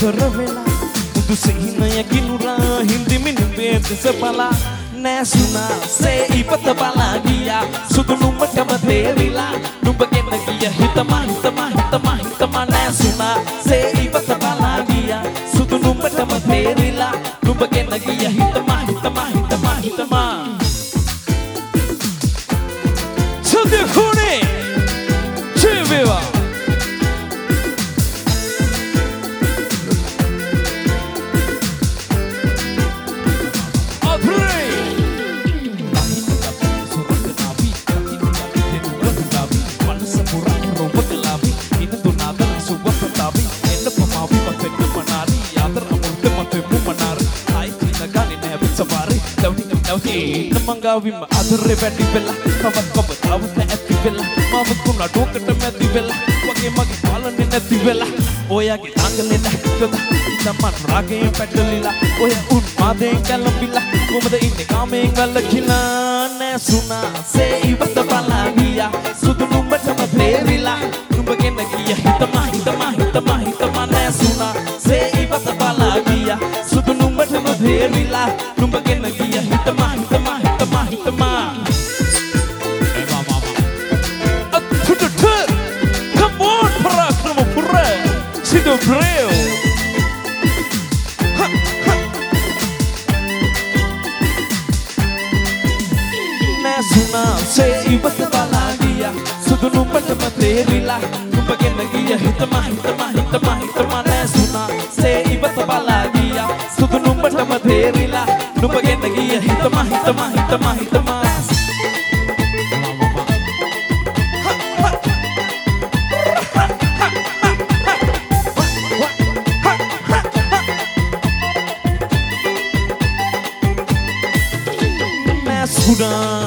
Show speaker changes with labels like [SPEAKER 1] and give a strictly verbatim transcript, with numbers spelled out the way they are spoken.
[SPEAKER 1] තොර වෙලා මුදු සිහිනය කිනුරා හින්දි මිනිබේ දෙසපලා නැසුණා සේ ඉපත බලා ගියා සුදු නුඹටම තේරිලා නුඹගෙන ගිය හිතම හිතම හිතම හිතම නැසුණා සේ ඉපත බලා ගියා සුදු නුඹටම තේරිලා නුඹගෙන ගිය හිතම හිතම හිතම හිතම සුදු කුනේ චිවිවා Mangawim adure වැඩි වෙලා තවත් කවදාවත් නැති වෙලා මම තුන ඩෝකට මැදි වෙලා වගේ මගේ පාලනේ නැති වෙලා ඔයගේ අඟලේ නැක්කද තමන් රාගේ පැටලිලා ඔය උන් මාදෙන් කලපිලා කොමද ඉන්නේ කාමෙන් ගල්ලකිලා නැසුණා සේ ඉවත බලා ගියා සුදු නුඹටම තේරිලා නුඹගෙන ගිය හිතම හිතම හිතම හිතම නැසුණා සේ ඉවත බලා ගියා සුදු නුඹටම තේරිලා නුඹගෙන ගිය හිතම හිතම do breu Nesuna se ibat balagia sudu numpatama terila numpagen nagiya hitama hitama hitama hitama Nesuna se ibat balagia sudu numpatama terila numpagen nagiya hitama hitama hitama hitama Sudah